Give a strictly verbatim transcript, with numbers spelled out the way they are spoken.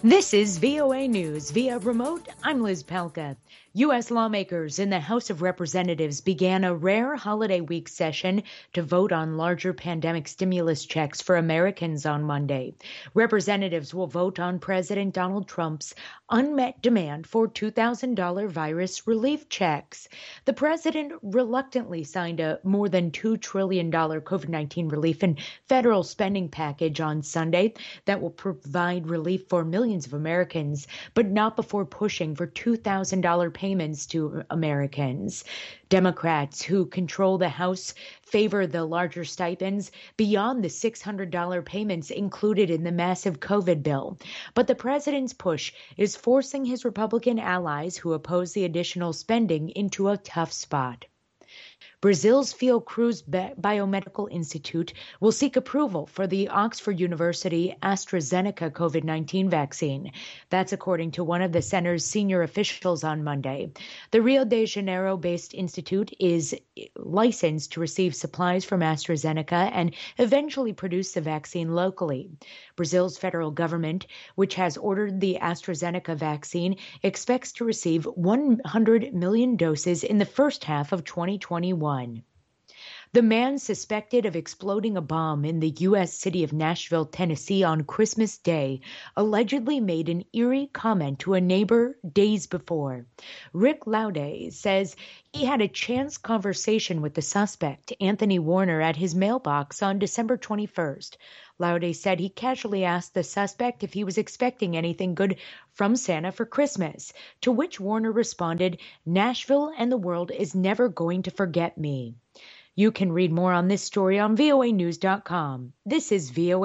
This is V O A News via remote. I'm Liz Palka. U S lawmakers in the House of Representatives began a rare holiday week session to vote on larger pandemic stimulus checks for Americans on Monday. Representatives will vote on President Donald Trump's unmet demand for two thousand dollars virus relief checks. The president reluctantly signed a more than two trillion dollars COVID nineteen relief and federal spending package on Sunday that will provide relief for millions of Americans, but not before pushing for two thousand dollars payments to Americans. Democrats who control the House favor the larger stipends beyond the six hundred dollars payments included in the massive COVID bill. But the president's push is forcing his Republican allies who oppose the additional spending into a tough spot. Brazil's Fiocruz Biomedical Institute will seek approval for the Oxford University AstraZeneca COVID nineteen vaccine. That's according to one of the center's senior officials on Monday. The Rio de Janeiro-based institute is licensed to receive supplies from AstraZeneca and eventually produce the vaccine locally. Brazil's federal government, which has ordered the AstraZeneca vaccine, expects to receive one hundred million doses in the first half of twenty twenty-one. The man suspected of exploding a bomb in the U S city of Nashville, Tennessee on Christmas Day allegedly made an eerie comment to a neighbor days before. Rick Laude says he had a chance conversation with the suspect, Anthony Warner, at his mailbox on December twenty-first. Laude said he casually asked the suspect if he was expecting anything good from Santa for Christmas, to which Warner responded, "Nashville and the world is never going to forget me." You can read more on this story on V O A news dot com. This is V O A.